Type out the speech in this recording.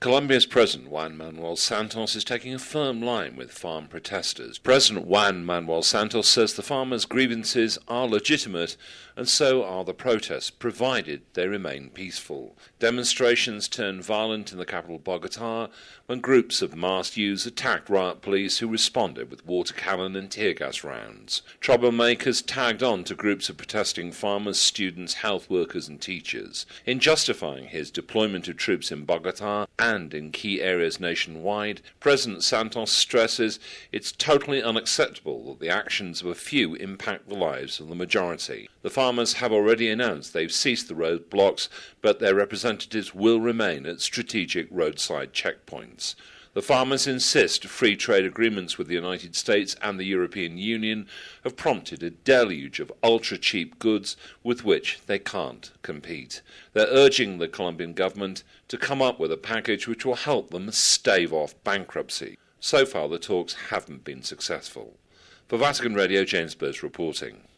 Colombia's President Juan Manuel Santos is taking a firm line with farm protesters. President Juan Manuel Santos says the farmers' grievances are legitimate and so are the protests, provided they remain peaceful. Demonstrations turned violent in the capital Bogotá when groups of masked youths attacked riot police who responded with water cannon and tear gas rounds. Troublemakers tagged on to groups of protesting farmers, students, health workers and teachers. In justifying his deployment of troops in Bogotá and in key areas nationwide, President Santos stresses it's totally unacceptable that the actions of a few impact the lives of the majority. The farmers have already announced they've ceased the roadblocks, but their representatives will remain at strategic roadside checkpoints. The farmers insist free trade agreements with the United States and the European Union have prompted a deluge of ultra-cheap goods with which they can't compete. They're urging the Colombian government to come up with a package which will help them stave off bankruptcy. So far, the talks haven't been successful. For Vatican Radio, James Burrs reporting.